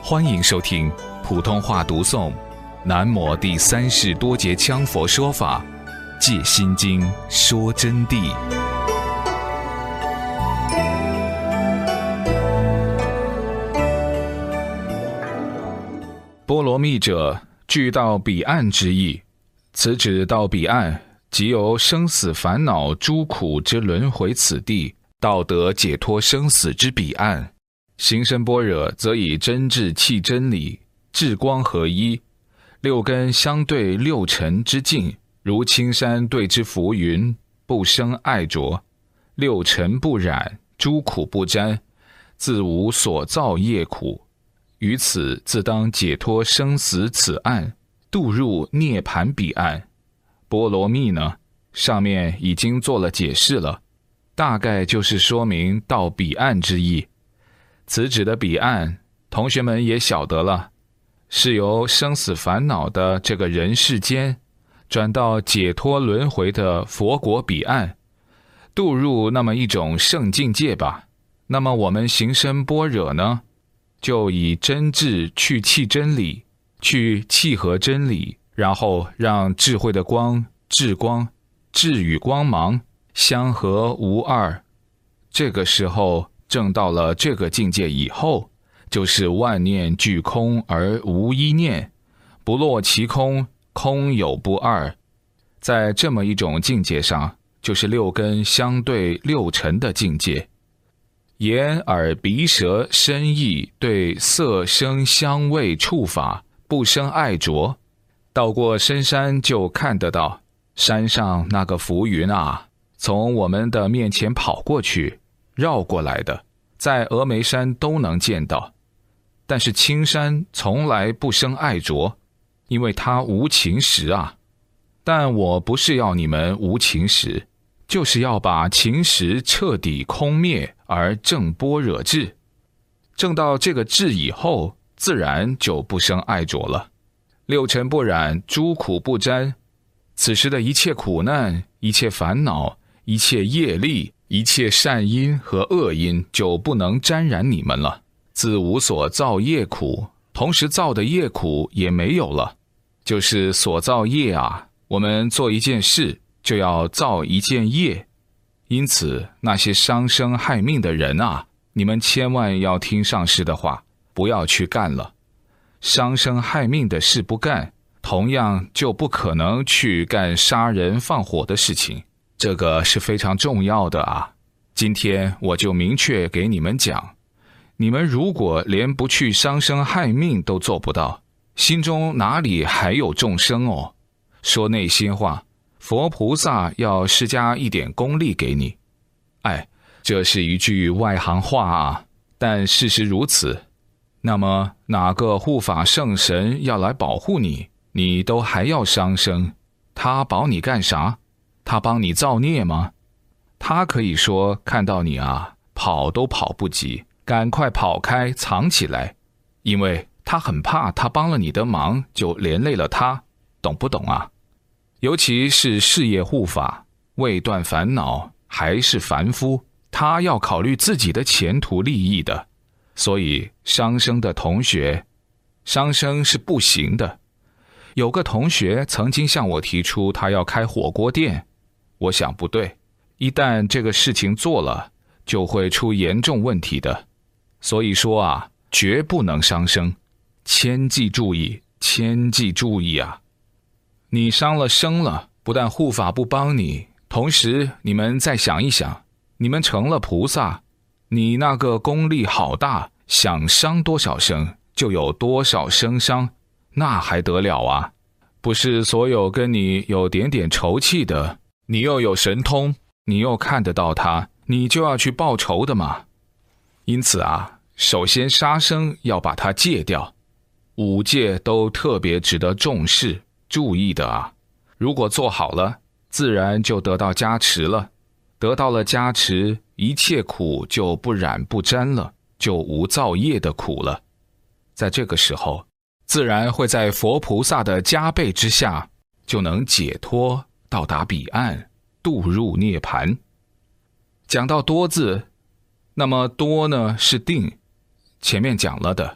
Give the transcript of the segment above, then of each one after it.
欢迎收听普通话读诵南摩第三世多杰羌佛说法借心经说真谛。波罗蜜者，具到彼岸之意。此指到彼岸，即由生死烦恼诸苦之轮回此地，到得解脱生死之彼岸。行深般若，则以真智契真理，智光合一，六根相对六尘之境，如青山对之浮云，不生爱着，六尘不染，诸苦不沾，自无所造业苦。于此自当解脱生死此岸，渡入涅盘彼岸。波罗蜜呢，上面已经做了解释了，大概就是说明到彼岸之意。此指的彼岸，同学们也晓得了，是由生死烦恼的这个人世间，转到解脱轮回的佛国彼岸，渡入那么一种圣境界吧。那么我们行深般若呢，就以真智去契真理，去契合真理，然后让智慧的光、智光、智与光芒相合无二。这个时候证到了这个境界以后，就是万念俱空而无一念，不落其空，空有不二。在这么一种境界上，就是六根相对六尘的境界。眼耳鼻舌身意对色声香味触法不生爱着，到过深山就看得到，山上那个浮云啊，从我们的面前跑过去，绕过来的，在峨眉山都能见到。但是青山从来不生爱着，因为它无情识啊。但我不是要你们无情识，就是要把情识彻底空灭而证般若智。证到这个智以后，自然就不生爱着了。六尘不染，诸苦不沾。此时的一切苦难、一切烦恼、一切业力、一切善因和恶因就不能沾染你们了，自无所造业苦，同时造的业苦也没有了。就是所造业啊，我们做一件事就要造一件业，因此那些伤生害命的人啊，你们千万要听上师的话，不要去干了。伤生害命的事不干，同样就不可能去干杀人放火的事情，这个是非常重要的啊。今天我就明确给你们讲，你们如果连不去伤生害命都做不到，心中哪里还有众生哦？说内心话，佛菩萨要施加一点功力给你。这是一句外行话啊，但事实如此。那么哪个护法圣神要来保护你，你都还要伤生，他保你干啥？他帮你造孽吗？他可以说看到你啊，跑都跑不及，赶快跑开藏起来，因为他很怕他帮了你的忙就连累了他，懂不懂啊？尤其是事业护法，未断烦恼，还是凡夫，他要考虑自己的前途利益的。所以伤生的同学，伤生是不行的。有个同学曾经向我提出他要开火锅店，我想不对，一旦这个事情做了，就会出严重问题的。所以说啊，绝不能伤生，千记注意，千记注意啊！你伤了生了，不但护法不帮你，同时你们再想一想，你们成了菩萨，你那个功力好大，想伤多少生就有多少生伤，那还得了啊？不是所有跟你有点点仇气的，你又有神通，你又看得到他，你就要去报仇的嘛。因此啊，首先杀生要把它戒掉，五戒都特别值得重视注意的啊。如果做好了，自然就得到加持了，得到了加持，一切苦就不染不沾了，就无造业的苦了。在这个时候，自然会在佛菩萨的加倍之下，就能解脱，到达彼岸，渡入涅盘。讲到多字，那么多呢是定，前面讲了的，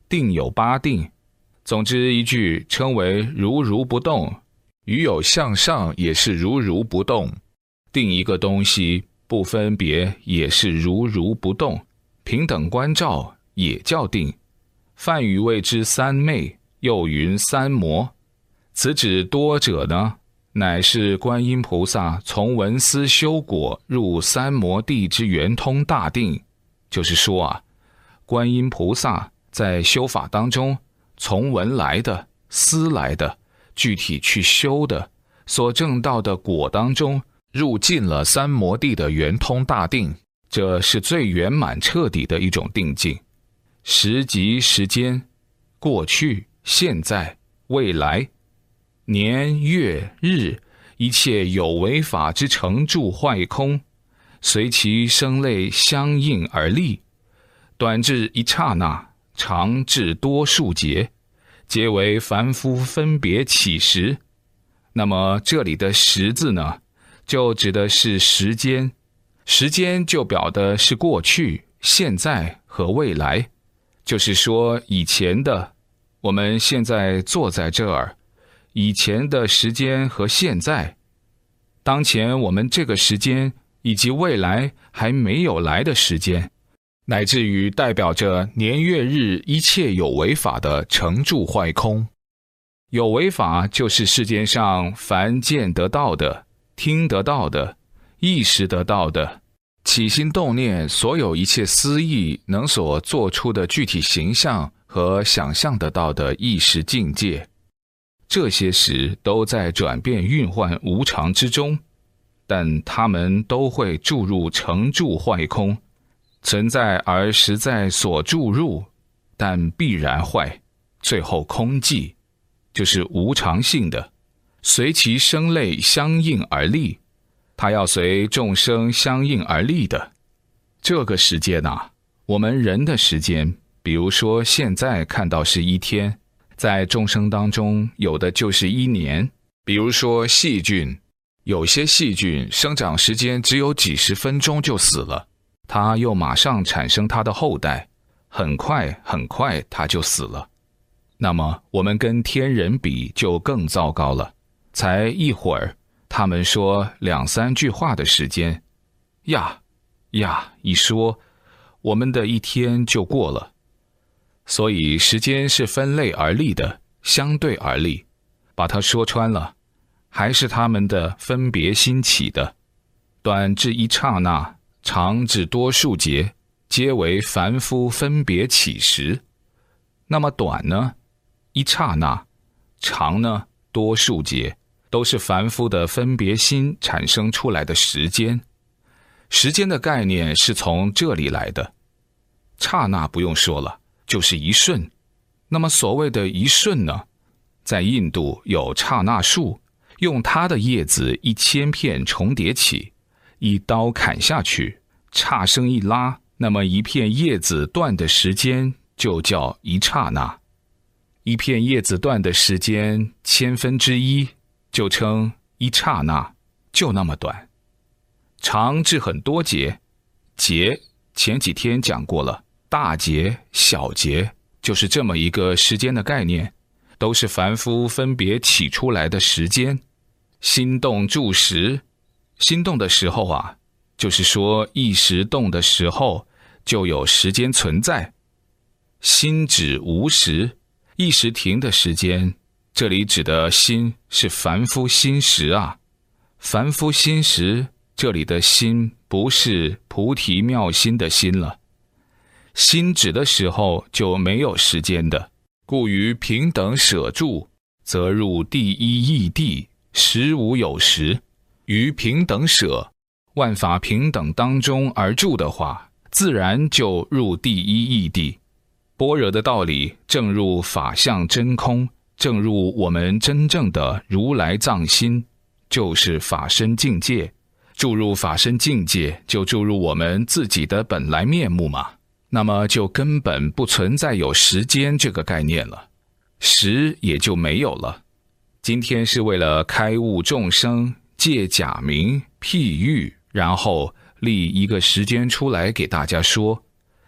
定有八定。总之一句称为如如不动，与有向上也是如如不动。定一个东西不分别也是如如不动，平等观照也叫定。梵语谓之三昧，又云三摩。此指多者呢，乃是观音菩萨从闻思修果入三摩地之圆通大定。就是说啊，观音菩萨在修法当中，从闻来的、思来的、具体去修的，所证到的果当中，入进了三摩地的圆通大定，这是最圆满彻底的一种定境。时即时间，过去、现在、未来，年月日，一切有为法之成住坏空，随其生类相应而立，短至一刹那，长至多数劫，皆为凡夫分别起时。那么这里的时字呢，就指的是时间，时间就表的是过去、现在和未来。就是说以前的，我们现在坐在这儿，以前的时间和现在，当前我们这个时间，以及未来还没有来的时间，乃至于代表着年月日一切有为法的成住坏空。有为法就是世间上凡见得到的、听得到的、意识得到的、起心动念所有一切思意能所做出的具体形象和想象得到的意识境界，这些时都在转变运换无常之中，但它们都会注入成住坏空，存在而实在所注入，但必然坏，最后空寂，就是无常性的，随其生类相应而立，它要随众生相应而立的。这个时间啊，我们人的时间，比如说现在看到是一天，在众生当中有的就是一年。比如说细菌，有些细菌生长时间只有几十分钟就死了，它又马上产生它的后代，很快很快它就死了。那么我们跟天人比就更糟糕了，才一会儿，他们说2、3句话的时间，呀一说，我们的一天就过了。所以时间是分类而立的，相对而立，把它说穿了，还是他们的分别心起的。短至一刹那，长至多数劫，皆为凡夫分别起时。那么短呢，一刹那；长呢，多数劫，都是凡夫的分别心产生出来的时间。时间的概念是从这里来的。刹那不用说了，就是一瞬。那么所谓的一瞬呢，在印度有刹那树，用它的叶子1000片重叠起，一刀砍下去，刹声一拉，那么一片叶子断的时间就叫一刹那。一片叶子断的时间1/1000就称一刹那，就那么短。长至很多劫，劫前几天讲过了，大劫、小劫，就是这么一个时间的概念，都是凡夫分别起出来的时间。心动住时，心动的时候啊，就是说意识动的时候，就有时间存在。心止无时，意识停的时间，这里指的心是凡夫心识啊。凡夫心识，这里的心不是菩提妙心的心了。心止的时候就没有时间的，故于平等舍住，则入第一义地，时无有时。于平等舍，万法平等当中而住的话，自然就入第一义地。般若的道理正入法相真空，正入我们真正的如来藏心，就是法身境界。注入法身境界，就注入我们自己的本来面目嘛。那么就根本不存在有时间这个概念了，时也就没有了。今天是为了开悟众生，借假名譬喻，然后立一个时间出来给大家说。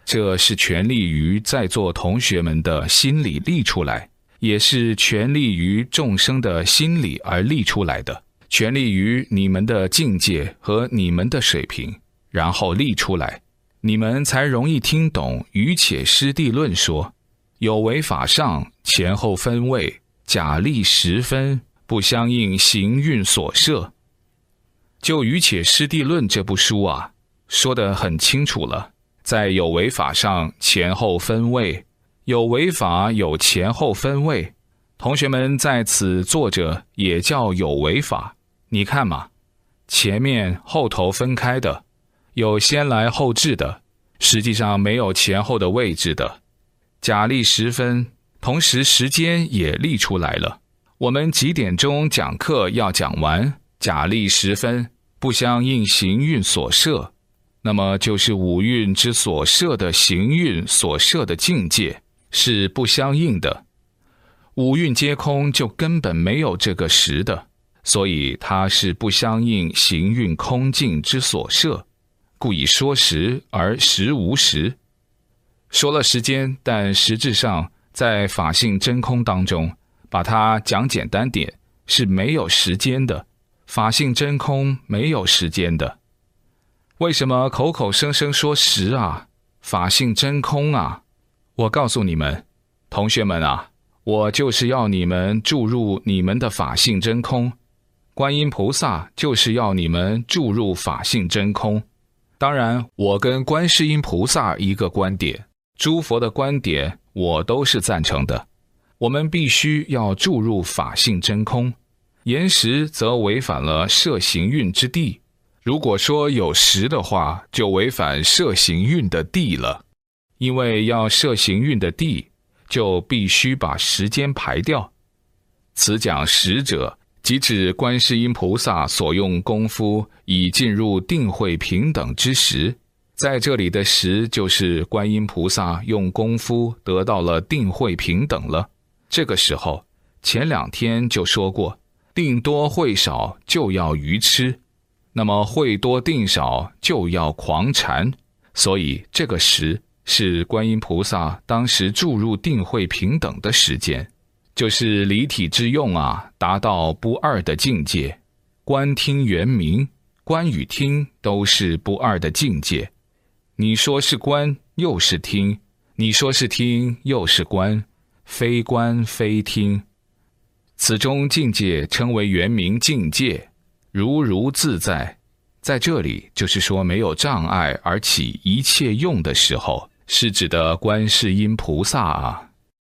这是全力于在座同学们的心里立出来，也是全力于众生的心里而立出来的，全力于你们的境界和你们的水平，然后立出来，你们才容易听懂瑜伽师地论说，有为法上前后分位，假立十分，不相应行运所摄。就瑜伽师地论这部书啊，说得很清楚了，在有为法上前后分位，有为法有前后分位，同学们在此坐着也叫有为法。你看嘛，前面后头分开的，有先来后至的，实际上没有前后的位置的。假立十分，同时时间也立出来了。我们几点钟讲课要讲完，假立十分，不相应行运所摄，那么就是五蕴之所摄的行运所摄的境界是不相应的。五蕴皆空，就根本没有这个实的，所以它是不相应行运空境之所摄，故以说实而实无实。说了时间，但实质上在法性真空当中，把它讲简单点，是没有时间的。法性真空没有时间的。为什么口口声声说实啊？法性真空啊？我告诉你们，同学们啊，我就是要你们注入你们的法性真空。观音菩萨就是要你们注入法性真空。当然，我跟观世音菩萨一个观点，诸佛的观点我都是赞成的。我们必须要注入法性真空，言实则违反了摄行运之地。如果说有实的话，就违反摄行运的地了。因为要摄行运的地，就必须把时间排掉。此讲实者，即指观世音菩萨所用功夫以进入定慧平等之时。在这里的时，就是观音菩萨用功夫得到了定慧平等了。这个时候，前2天就说过，定多慧少就要愚痴，那么慧多定少就要狂禅。所以这个时是观音菩萨当时注入定慧平等的时间，就是离体之用啊，达到不二的境界。观听圆明，观与听都是不二的境界。你说是观又是听，你说是听又是观，非观非听。此中境界称为圆明境界，如如自在。在这里就是说没有障碍而起一切用的时候，是指的观世音菩萨啊。